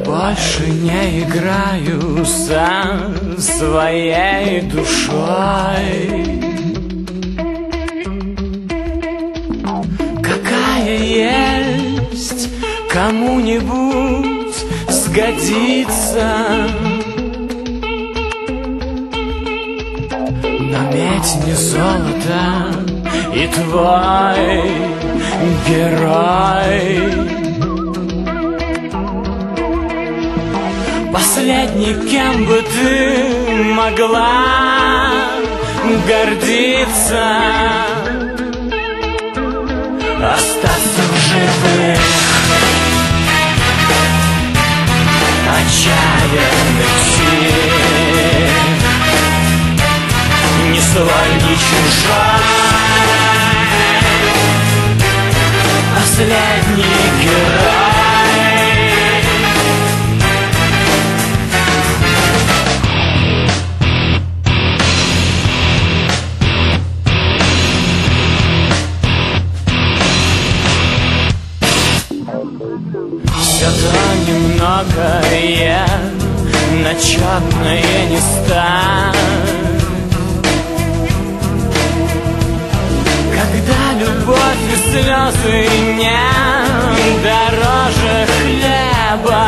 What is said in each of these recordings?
больше не играю со своей душой. Какая есть кому-нибудь сгодится, но медь не золото, и твой герой последний, кем бы ты могла гордиться, остаться в живых отчаянных сил, ни свой, ни чужой, последний герой. Все то немногое, начетное не стать, когда любовь и слезы не дороже хлеба,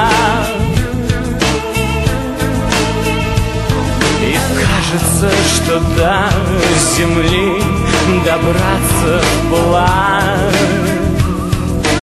и кажется, что до земли добраться вплавь